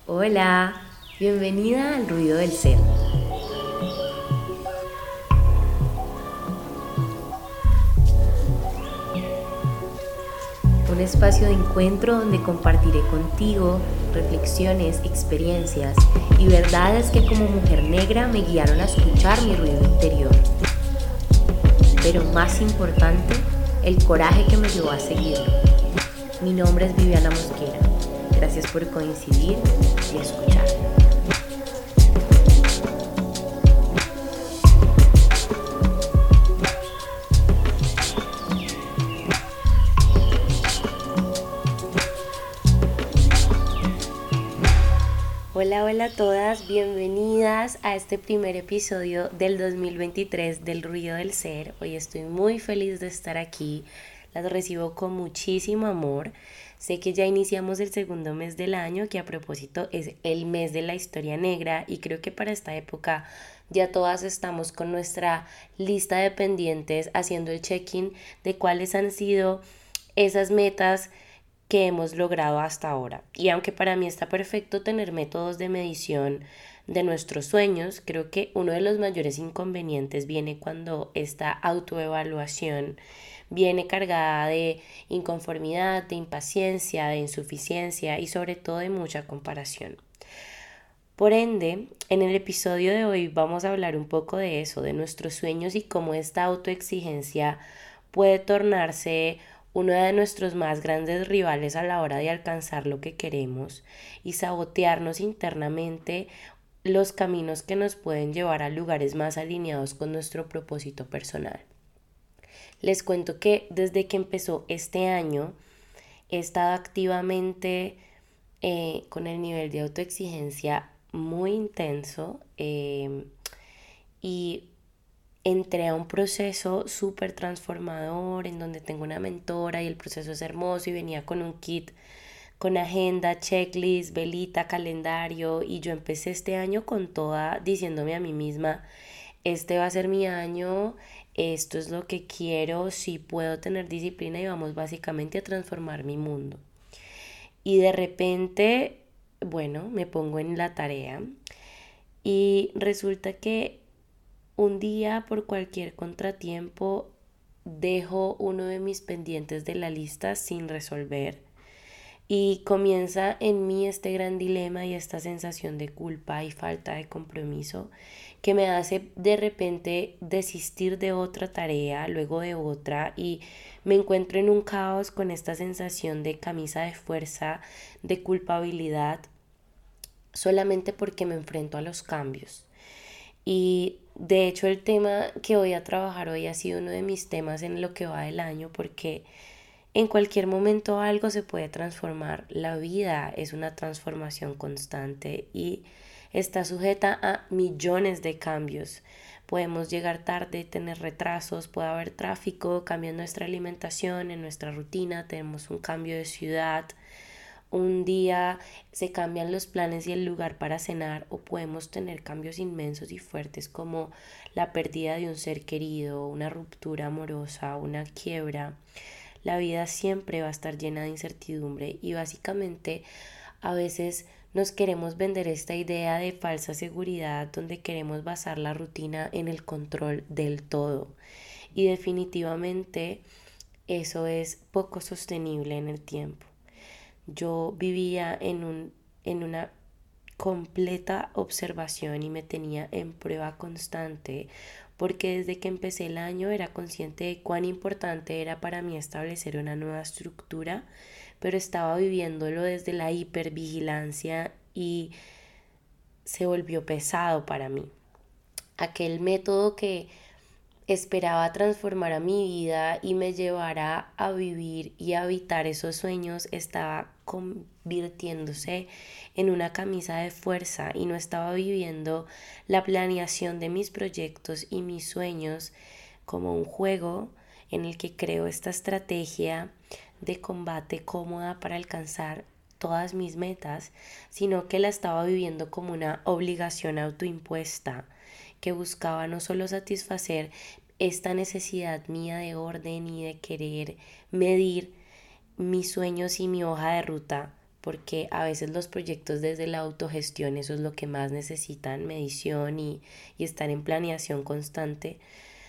Hola, bienvenida al ruido del ser. Un espacio de encuentro donde compartiré contigo reflexiones, experiencias y verdades que como mujer negra me guiaron a escuchar mi ruido interior. Pero más importante, el coraje que me llevó a seguirlo. Mi nombre es Viviana Mosquera. Gracias por coincidir y escuchar. Hola, hola a todas, bienvenidas a este primer episodio del 2023 del Ruido del Ser. Hoy estoy muy feliz de estar aquí, las recibo con muchísimo amor. Sé que ya iniciamos el segundo mes del año, que a propósito es el mes de la historia negra, y creo que para esta época ya todas estamos con nuestra lista de pendientes haciendo el check-in de cuáles han sido esas metas que hemos logrado hasta ahora. Y aunque para mí está perfecto tener métodos de medición de nuestros sueños, creo que uno de los mayores inconvenientes viene cuando esta autoevaluación viene cargada de inconformidad, de impaciencia, de insuficiencia y sobre todo de mucha comparación. Por ende, en el episodio de hoy vamos a hablar un poco de eso, de nuestros sueños y cómo esta autoexigencia puede tornarse uno de nuestros más grandes rivales a la hora de alcanzar lo que queremos y sabotearnos internamente los caminos que nos pueden llevar a lugares más alineados con nuestro propósito personal. Les cuento que desde que empezó este año he estado activamente con el nivel de autoexigencia muy intenso y entré a un proceso súper transformador en donde tengo una mentora y el proceso es hermoso y venía con un kit con agenda, checklist, velita, calendario y yo empecé este año con toda diciéndome a mí misma, este va a ser mi año, esto es lo que quiero, si puedo tener disciplina y vamos básicamente a transformar mi mundo. Y de repente, bueno, me pongo en la tarea y resulta que un día por cualquier contratiempo dejo uno de mis pendientes de la lista sin resolver y comienza en mí este gran dilema y esta sensación de culpa y falta de compromiso que me hace de repente desistir de otra tarea, luego de otra y me encuentro en un caos con esta sensación de camisa de fuerza, de culpabilidad, solamente porque me enfrento a los cambios. Y de hecho el tema que voy a trabajar hoy ha sido uno de mis temas en lo que va del año porque en cualquier momento algo se puede transformar. La vida es una transformación constante y está sujeta a millones de cambios. Podemos llegar tarde, tener retrasos, puede haber tráfico, cambio en nuestra alimentación, en nuestra rutina, tenemos un cambio de ciudad, un día se cambian los planes y el lugar para cenar o podemos tener cambios inmensos y fuertes como la pérdida de un ser querido, una ruptura amorosa, una quiebra. La vida siempre va a estar llena de incertidumbre y básicamente a veces nos queremos vender esta idea de falsa seguridad donde queremos basar la rutina en el control del todo y definitivamente eso es poco sostenible en el tiempo. Yo vivía en una completa observación y me tenía en prueba constante porque desde que empecé el año era consciente de cuán importante era para mí establecer una nueva estructura, pero estaba viviéndolo desde la hipervigilancia y se volvió pesado para mí. Aquel método que esperaba transformar a mi vida y me llevara a vivir y a habitar esos sueños estaba convirtiéndose en una camisa de fuerza y no estaba viviendo la planeación de mis proyectos y mis sueños como un juego en el que creo esta estrategia de combate cómoda para alcanzar todas mis metas, sino que la estaba viviendo como una obligación autoimpuesta que buscaba no solo satisfacer esta necesidad mía de orden y de querer medir mis sueños y mi hoja de ruta porque a veces los proyectos desde la autogestión, eso es lo que más necesitan, medición y estar en planeación constante,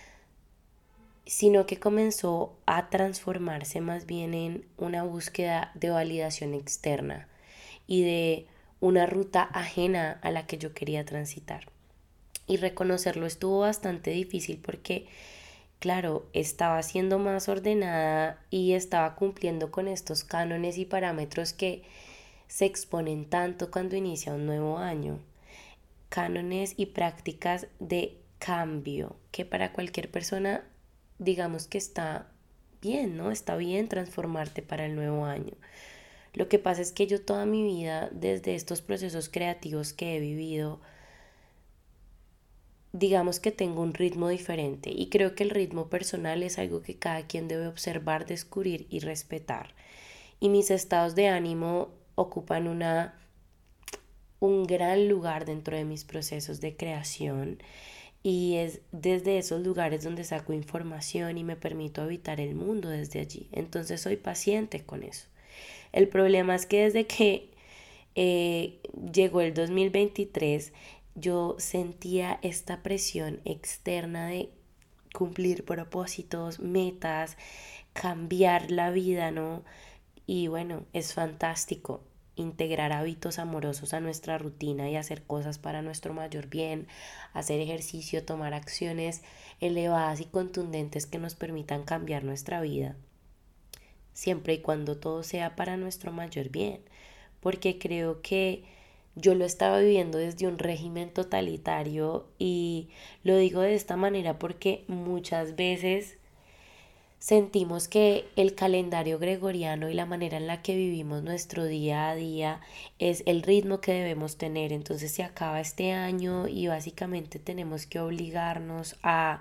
sino que comenzó a transformarse más bien en una búsqueda de validación externa y de una ruta ajena a la que yo quería transitar. Y reconocerlo estuvo bastante difícil porque, claro, estaba siendo más ordenada y estaba cumpliendo con estos cánones y parámetros que se exponen tanto cuando inicia un nuevo año. Cánones y prácticas de cambio, que para cualquier persona digamos que está bien, ¿no? Está bien transformarte para el nuevo año. Lo que pasa es que yo toda mi vida, desde estos procesos creativos que he vivido, digamos que tengo un ritmo diferente y creo que el ritmo personal es algo que cada quien debe observar, descubrir y respetar. Y mis estados de ánimo ocupan un gran lugar dentro de mis procesos de creación y es desde esos lugares donde saco información y me permito habitar el mundo desde allí. Entonces soy paciente con eso. El problema es que desde que llegó el 2023, yo sentía esta presión externa de cumplir propósitos, metas, cambiar la vida, ¿no? Y bueno, es fantástico integrar hábitos amorosos a nuestra rutina y hacer cosas para nuestro mayor bien, hacer ejercicio, tomar acciones elevadas y contundentes que nos permitan cambiar nuestra vida, siempre y cuando todo sea para nuestro mayor bien, porque creo que yo lo estaba viviendo desde un régimen totalitario y lo digo de esta manera porque muchas veces sentimos que el calendario gregoriano y la manera en la que vivimos nuestro día a día es el ritmo que debemos tener. Entonces se acaba este año y básicamente tenemos que obligarnos a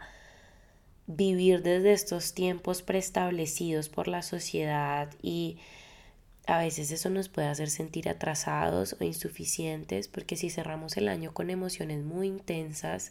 vivir desde estos tiempos preestablecidos por la sociedad y a veces eso nos puede hacer sentir atrasados o insuficientes porque si cerramos el año con emociones muy intensas,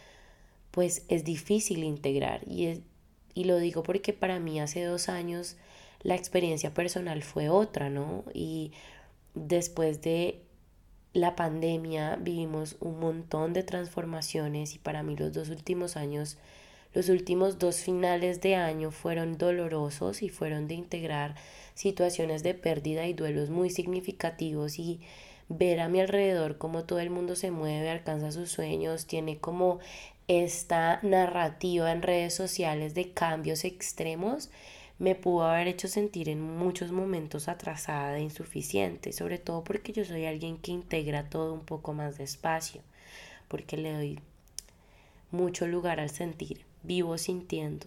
pues es difícil integrar y lo digo porque para mí hace 2 años la experiencia personal fue otra, ¿no? Y después de la pandemia vivimos un montón de transformaciones y para mí los 2 últimos años, los últimos 2 finales de año fueron dolorosos y fueron de integrar situaciones de pérdida y duelos muy significativos y ver a mi alrededor cómo todo el mundo se mueve, alcanza sus sueños, tiene como esta narrativa en redes sociales de cambios extremos, me pudo haber hecho sentir en muchos momentos atrasada e insuficiente, sobre todo porque yo soy alguien que integra todo un poco más despacio, porque le doy mucho lugar al sentir, vivo sintiendo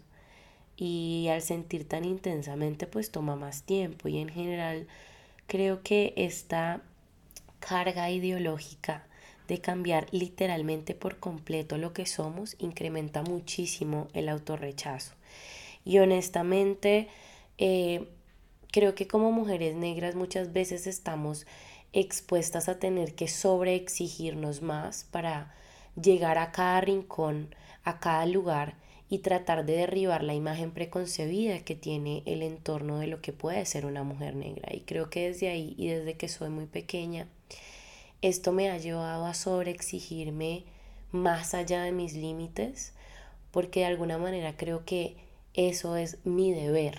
y al sentir tan intensamente pues toma más tiempo y en general creo que esta carga ideológica de cambiar literalmente por completo lo que somos incrementa muchísimo el autorrechazo. Y honestamente, eh, creo que como mujeres negras muchas veces estamos expuestas a tener que sobreexigirnos más para llegar a cada rincón, a cada lugar y tratar de derribar la imagen preconcebida que tiene el entorno de lo que puede ser una mujer negra. Y creo que desde ahí y desde que soy muy pequeña, esto me ha llevado a sobreexigirme más allá de mis límites, porque de alguna manera creo que eso es mi deber.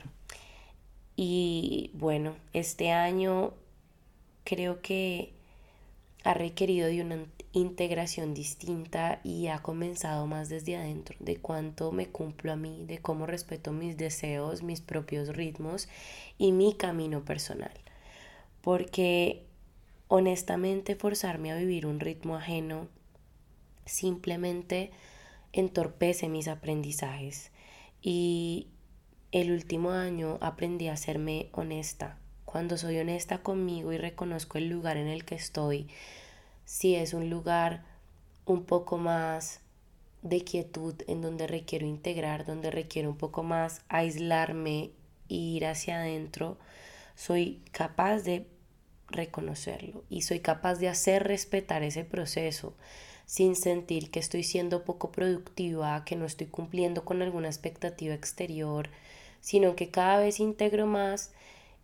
Y bueno, este año creo que ha requerido de una integración distinta y ha comenzado más desde adentro, de cuánto me cumplo a mí, de cómo respeto mis deseos, mis propios ritmos y mi camino personal. Porque honestamente forzarme a vivir un ritmo ajeno simplemente entorpece mis aprendizajes y el último año aprendí a serme honesta. Cuando soy honesta conmigo y reconozco el lugar en el que estoy, si es un lugar un poco más de quietud, en donde requiero integrar, donde requiero un poco más aislarme e ir hacia adentro, soy capaz de reconocerlo y soy capaz de hacer respetar ese proceso sin sentir que estoy siendo poco productiva, que no estoy cumpliendo con alguna expectativa exterior, sino que cada vez integro más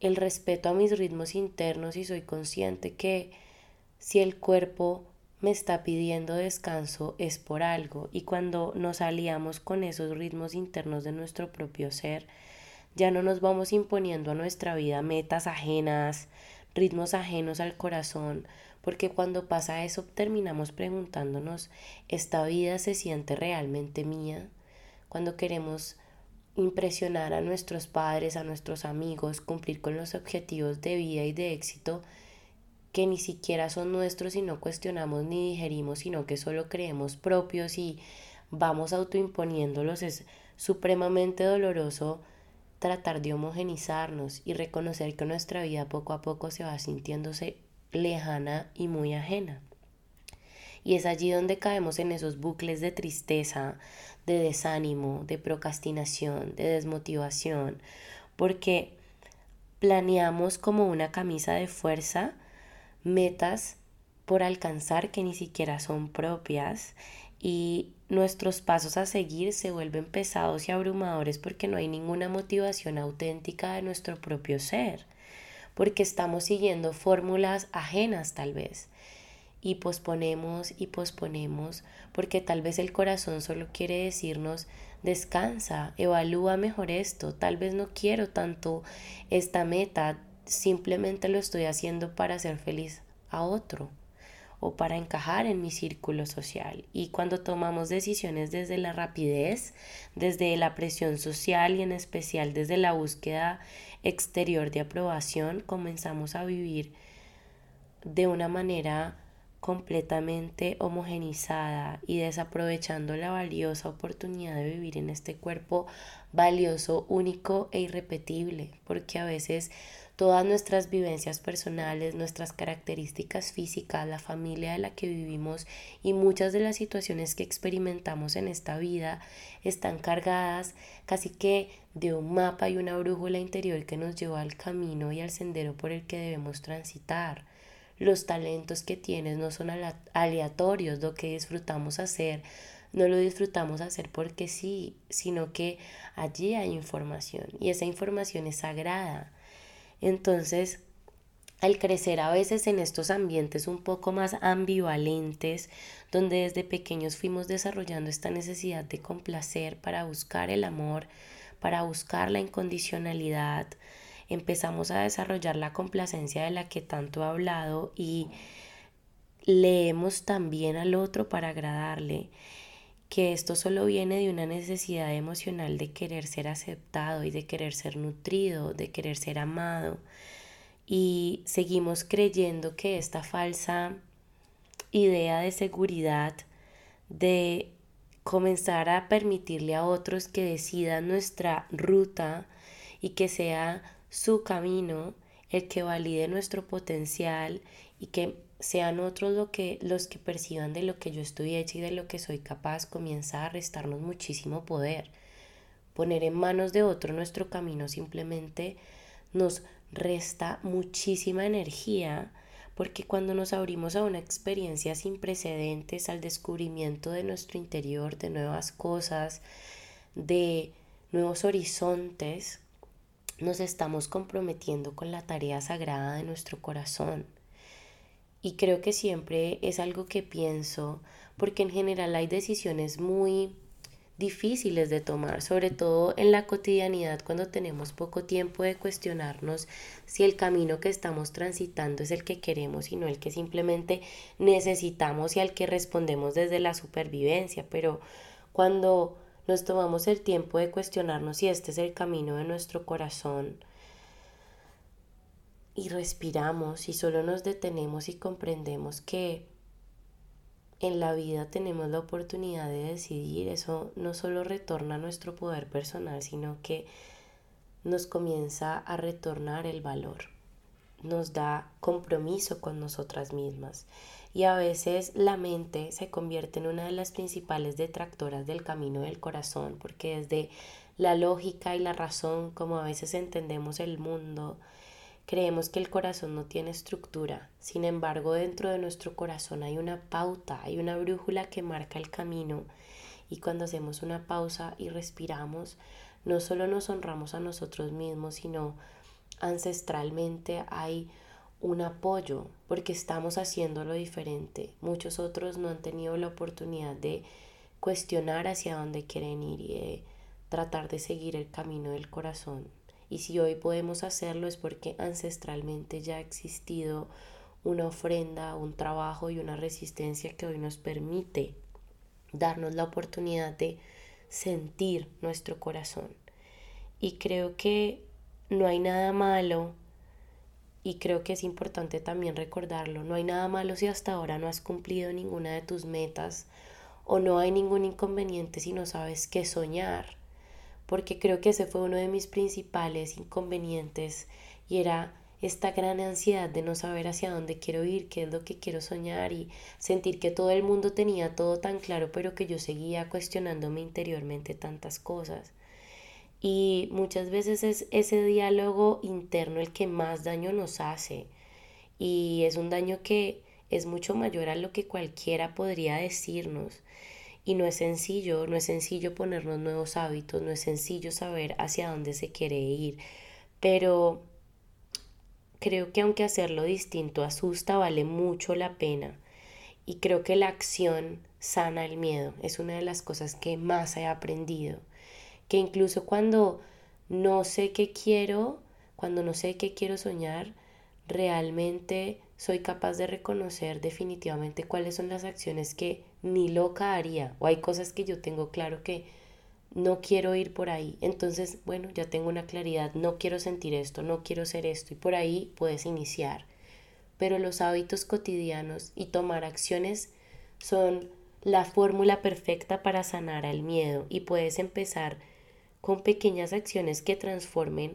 el respeto a mis ritmos internos y soy consciente que si el cuerpo me está pidiendo descanso es por algo, y cuando nos aliamos con esos ritmos internos de nuestro propio ser, ya no nos vamos imponiendo a nuestra vida metas ajenas, ritmos ajenos al corazón, porque cuando pasa eso terminamos preguntándonos, ¿esta vida se siente realmente mía? Cuando queremos impresionar a nuestros padres, a nuestros amigos, cumplir con los objetivos de vida y de éxito que ni siquiera son nuestros y no cuestionamos ni digerimos, sino que solo creemos propios y vamos autoimponiéndolos, es supremamente doloroso tratar de homogenizarnos y reconocer que nuestra vida poco a poco se va sintiéndose lejana y muy ajena. Y es allí donde caemos en esos bucles de tristeza, de desánimo, de procrastinación, de desmotivación, porque planeamos como una camisa de fuerza metas por alcanzar que ni siquiera son propias, y nuestros pasos a seguir se vuelven pesados y abrumadores porque no hay ninguna motivación auténtica de nuestro propio ser, porque estamos siguiendo fórmulas ajenas tal vez, y posponemos porque tal vez el corazón solo quiere decirnos descansa, evalúa mejor esto, tal vez no quiero tanto esta meta, simplemente lo estoy haciendo para hacer feliz a otro o para encajar en mi círculo social. Y cuando tomamos decisiones desde la rapidez, desde la presión social y en especial desde la búsqueda exterior de aprobación, comenzamos a vivir de una manera completamente homogenizada y desaprovechando la valiosa oportunidad de vivir en este cuerpo valioso, único e irrepetible, porque a veces todas nuestras vivencias personales, nuestras características físicas, la familia de la que vivimos y muchas de las situaciones que experimentamos en esta vida están cargadas casi que de un mapa y una brújula interior que nos lleva al camino y al sendero por el que debemos transitar. Los talentos que tienes no son aleatorios, lo que disfrutamos hacer no lo disfrutamos hacer porque sí, sino que allí hay información y esa información es sagrada. Entonces, al crecer a veces en estos ambientes un poco más ambivalentes, donde desde pequeños fuimos desarrollando esta necesidad de complacer para buscar el amor, para buscar la incondicionalidad, empezamos a desarrollar la complacencia de la que tanto he hablado y leemos también al otro para agradarle, que esto solo viene de una necesidad emocional de querer ser aceptado y de querer ser nutrido, de querer ser amado. Y seguimos creyendo que esta falsa idea de seguridad, de comenzar a permitirle a otros que decidan nuestra ruta y que sea su camino el que valide nuestro potencial y que sean otros los que perciban de lo que yo estoy hecha y de lo que soy capaz, comienza a restarnos muchísimo poder. Poner en manos de otro nuestro camino simplemente nos resta muchísima energía, porque cuando nos abrimos a una experiencia sin precedentes, al descubrimiento de nuestro interior, de nuevas cosas, de nuevos horizontes, nos estamos comprometiendo con la tarea sagrada de nuestro corazón. Y creo que siempre es algo que pienso, porque en general hay decisiones muy difíciles de tomar, sobre todo en la cotidianidad cuando tenemos poco tiempo de cuestionarnos si el camino que estamos transitando es el que queremos y no el que simplemente necesitamos y al que respondemos desde la supervivencia. Pero cuando nos tomamos el tiempo de cuestionarnos si este es el camino de nuestro corazón y respiramos y solo nos detenemos y comprendemos que en la vida tenemos la oportunidad de decidir, eso no solo retorna nuestro poder personal, sino que nos comienza a retornar el valor, nos da compromiso con nosotras mismas. Y a veces la mente se convierte en una de las principales detractoras del camino del corazón, porque desde la lógica y la razón, como a veces entendemos el mundo, creemos que el corazón no tiene estructura. Sin embargo, dentro de nuestro corazón hay una pauta, hay una brújula que marca el camino. Y cuando hacemos una pausa y respiramos, no solo nos honramos a nosotros mismos, sino ancestralmente hay un apoyo porque estamos haciéndolo diferente. Muchos otros no han tenido la oportunidad de cuestionar hacia dónde quieren ir y de tratar de seguir el camino del corazón. Y si hoy podemos hacerlo es porque ancestralmente ya ha existido una ofrenda, un trabajo y una resistencia que hoy nos permite darnos la oportunidad de sentir nuestro corazón. Y creo que no hay nada malo, y creo que es importante también recordarlo, no hay nada malo si hasta ahora no has cumplido ninguna de tus metas o no hay ningún inconveniente si no sabes qué soñar, porque creo que ese fue uno de mis principales inconvenientes y era esta gran ansiedad de no saber hacia dónde quiero ir, qué es lo que quiero soñar y sentir que todo el mundo tenía todo tan claro, pero que yo seguía cuestionándome interiormente tantas cosas. Y muchas veces es ese diálogo interno el que más daño nos hace. Y es un daño que es mucho mayor a lo que cualquiera podría decirnos. Y no es sencillo, no es sencillo ponernos nuevos hábitos, no es sencillo saber hacia dónde se quiere ir. Pero creo que aunque hacerlo distinto asusta, vale mucho la pena. Y creo que la acción sana el miedo. Es una de las cosas que más he aprendido. Que incluso no sé qué quiero, cuando no sé qué quiero soñar, realmente soy capaz de reconocer definitivamente cuáles son las acciones que ni loca haría. O hay cosas que yo tengo claro que no quiero ir por ahí. Entonces, bueno, ya tengo una claridad, no quiero sentir esto, no quiero ser esto. Y por ahí puedes iniciar. Pero los hábitos cotidianos y tomar acciones son la fórmula perfecta para sanar al miedo y puedes empezar con pequeñas acciones que transformen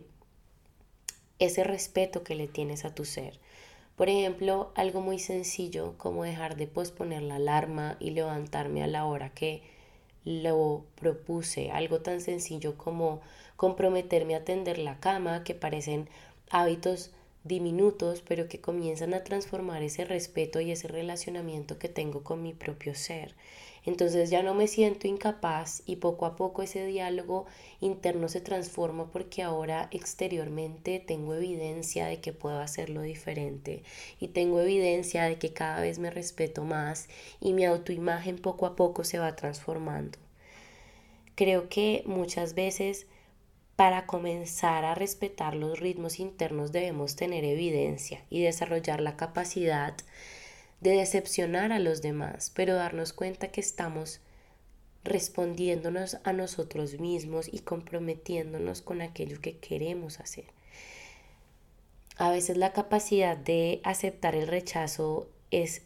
ese respeto que le tienes a tu ser. Por ejemplo, algo muy sencillo como dejar de posponer la alarma y levantarme a la hora que lo propuse. Algo tan sencillo como comprometerme a tender la cama, que parecen hábitos diminutos, pero que comienzan a transformar ese respeto y ese relacionamiento que tengo con mi propio ser. Entonces ya no me siento incapaz y poco a poco ese diálogo interno se transforma porque ahora exteriormente tengo evidencia de que puedo hacerlo diferente y tengo evidencia de que cada vez me respeto más y mi autoimagen poco a poco se va transformando. Creo que muchas veces para comenzar a respetar los ritmos internos debemos tener evidencia y desarrollar la capacidad de decepcionar a los demás, pero darnos cuenta que estamos respondiéndonos a nosotros mismos y comprometiéndonos con aquello que queremos hacer. A veces la capacidad de aceptar el rechazo es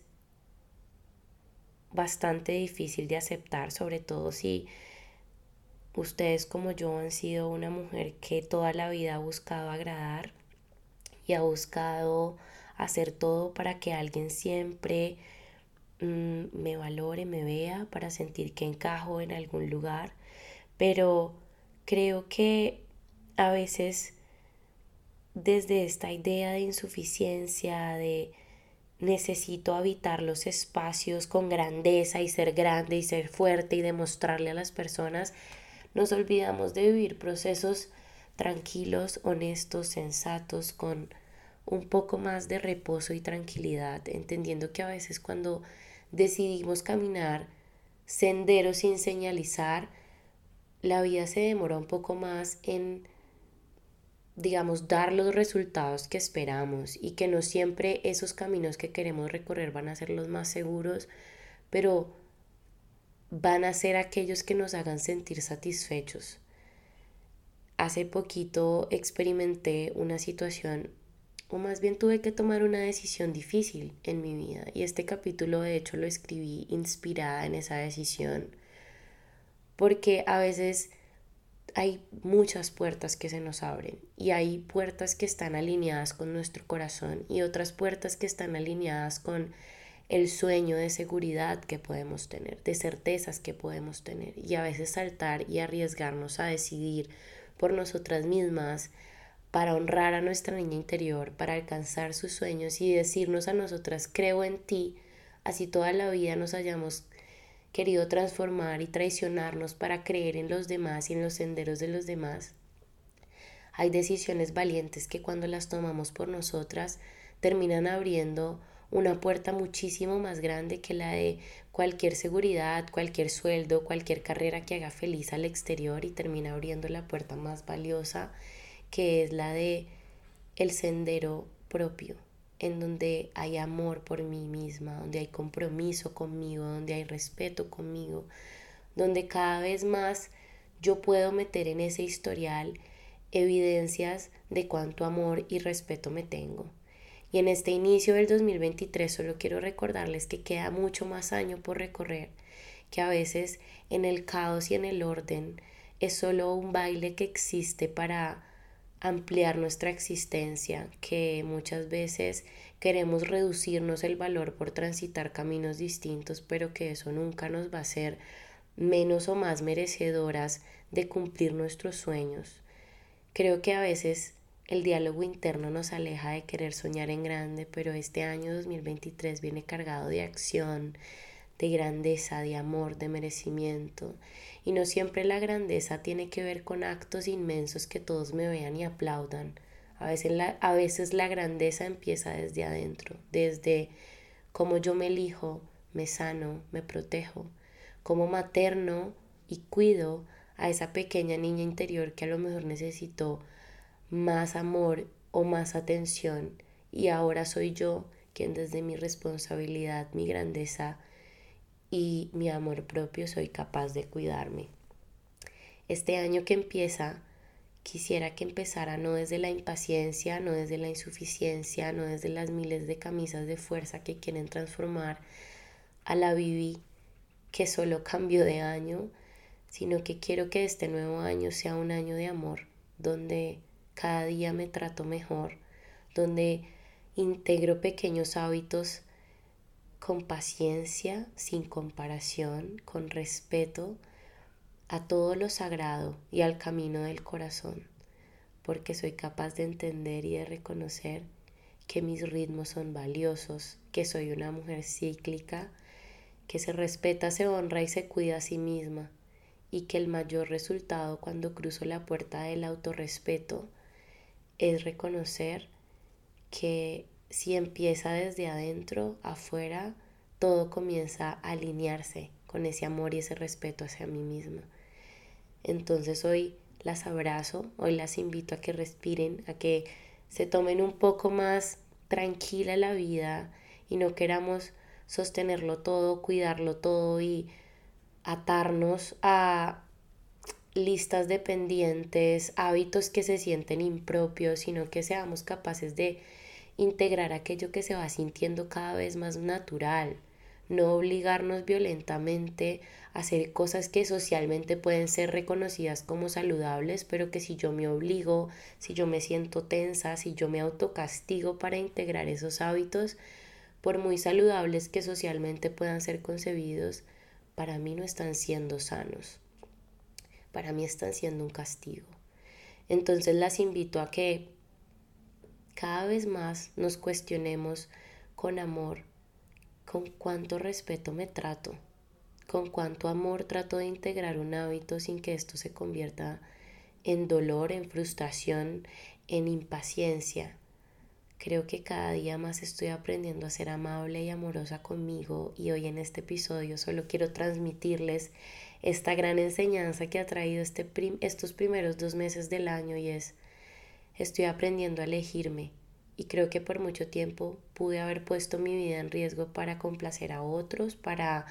bastante difícil de aceptar, sobre todo si ustedes como yo han sido una mujer que toda la vida ha buscado agradar y ha buscado hacer todo para que alguien siempre me valore, me vea, para sentir que encajo en algún lugar. Pero creo que a veces desde esta idea de insuficiencia, de necesito habitar los espacios con grandeza y ser grande y ser fuerte y demostrarle a las personas, nos olvidamos de vivir procesos tranquilos, honestos, sensatos, con un poco más de reposo y tranquilidad, entendiendo que a veces cuando decidimos caminar senderos sin señalizar, la vida se demora un poco más en, digamos, dar los resultados que esperamos y que no siempre esos caminos que queremos recorrer van a ser los más seguros, pero van a ser aquellos que nos hagan sentir satisfechos. Hace poquito experimenté una situación, o más bien tuve que tomar una decisión difícil en mi vida, y este capítulo de hecho lo escribí inspirada en esa decisión, porque a veces hay muchas puertas que se nos abren y hay puertas que están alineadas con nuestro corazón y otras puertas que están alineadas con el sueño de seguridad que podemos tener, de certezas que podemos tener, y a veces saltar y arriesgarnos a decidir por nosotras mismas para honrar a nuestra niña interior, para alcanzar sus sueños y decirnos a nosotras creo en ti, así toda la vida nos hayamos querido transformar y traicionarnos para creer en los demás y en los senderos de los demás. Hay decisiones valientes que cuando las tomamos por nosotras terminan abriendo una puerta muchísimo más grande que la de cualquier seguridad, cualquier sueldo, cualquier carrera que haga feliz al exterior, y termina abriendo la puerta más valiosa, que es la de el sendero propio, en donde hay amor por mí misma, donde hay compromiso conmigo, donde hay respeto conmigo, donde cada vez más yo puedo meter en ese historial evidencias de cuánto amor y respeto me tengo. Y en este inicio del 2023 solo quiero recordarles que queda mucho más año por recorrer, que a veces en el caos y en el orden es solo un baile que existe para ampliar nuestra existencia, que muchas veces queremos reducirnos el valor por transitar caminos distintos, pero que eso nunca nos va a hacer menos o más merecedoras de cumplir nuestros sueños. Creo que a veces el diálogo interno nos aleja de querer soñar en grande, pero este año 2023 viene cargado de acción, de grandeza, de amor, de merecimiento. Y no siempre la grandeza tiene que ver con actos inmensos que todos me vean y aplaudan. A veces la grandeza empieza desde adentro, desde cómo yo me elijo, me sano, me protejo, cómo materno y cuido a esa pequeña niña interior que a lo mejor necesitó más amor o más atención, y ahora soy yo quien desde mi responsabilidad, mi grandeza y mi amor propio soy capaz de cuidarme. Este año que empieza, quisiera que empezara no desde la impaciencia, no desde la insuficiencia, no desde las miles de camisas de fuerza que quieren transformar a la Vivi que solo cambió de año, sino que quiero que este nuevo año sea un año de amor, donde cada día me trato mejor, donde integro pequeños hábitos con paciencia, sin comparación, con respeto a todo lo sagrado y al camino del corazón, porque soy capaz de entender y de reconocer que mis ritmos son valiosos, que soy una mujer cíclica, que se respeta, se honra y se cuida a sí misma, y que el mayor resultado cuando cruzo la puerta del autorrespeto es reconocer que si empieza desde adentro, afuera, todo comienza a alinearse con ese amor y ese respeto hacia mí misma. Entonces hoy las abrazo, hoy las invito a que respiren, a que se tomen un poco más tranquila la vida y no queramos sostenerlo todo, cuidarlo todo y atarnos a listas de pendientes, hábitos que se sienten impropios, sino que seamos capaces de integrar aquello que se va sintiendo cada vez más natural, no obligarnos violentamente a hacer cosas que socialmente pueden ser reconocidas como saludables, pero que si yo me obligo, si yo me siento tensa, si yo me autocastigo para integrar esos hábitos, por muy saludables que socialmente puedan ser concebidos, para mí no están siendo sanos, para mí están siendo un castigo. Entonces las invito a que cada vez más nos cuestionemos con amor con cuánto respeto me trato, con cuánto amor trato de integrar un hábito sin que esto se convierta en dolor, en frustración, en impaciencia. Creo que cada día más estoy aprendiendo a ser amable y amorosa conmigo, y hoy en este episodio solo quiero transmitirles esta gran enseñanza que ha traído estos primeros 2 meses del año, y es: estoy aprendiendo a elegirme, y creo que por mucho tiempo pude haber puesto mi vida en riesgo para complacer a otros, para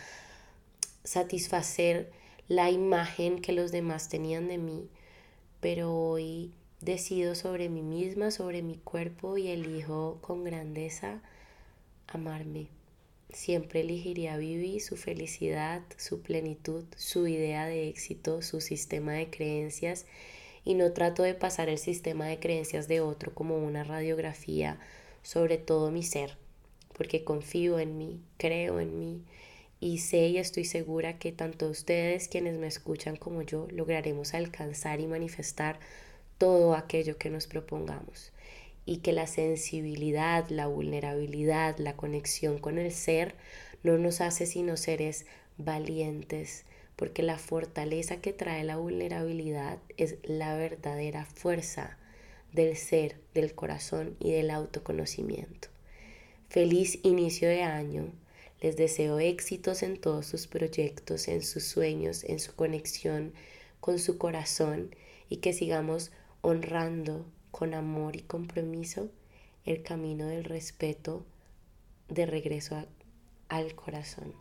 satisfacer la imagen que los demás tenían de mí, pero hoy decido sobre mí misma, sobre mi cuerpo, y elijo con grandeza amarme. Siempre elegiría vivir su felicidad, su plenitud, su idea de éxito, su sistema de creencias, y no trato de pasar el sistema de creencias de otro como una radiografía sobre todo mi ser, porque confío en mí, creo en mí, y sé y estoy segura que tanto ustedes quienes me escuchan como yo lograremos alcanzar y manifestar todo aquello que nos propongamos, y que la sensibilidad, la vulnerabilidad, la conexión con el ser no nos hace sino seres valientes, porque la fortaleza que trae la vulnerabilidad es la verdadera fuerza del ser, del corazón y del autoconocimiento. Feliz inicio de año. Les deseo éxitos en todos sus proyectos, en sus sueños, en su conexión con su corazón y que sigamos honrando con amor y compromiso el camino del respeto de regreso al corazón.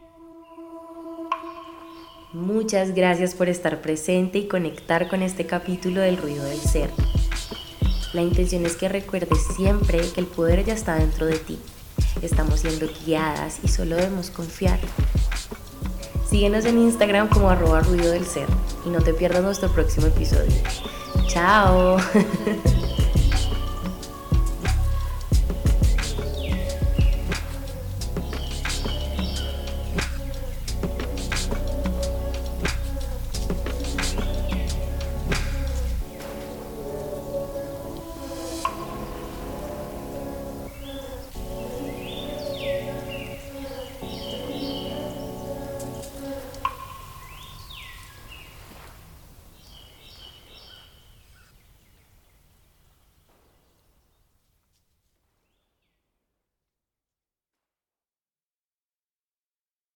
Muchas gracias por estar presente y conectar con este capítulo del Ruido del Ser. La intención es que recuerdes siempre que el poder ya está dentro de ti. Estamos siendo guiadas y solo debemos confiar. Síguenos en Instagram como @ruido del ser y no te pierdas nuestro próximo episodio. ¡Chao!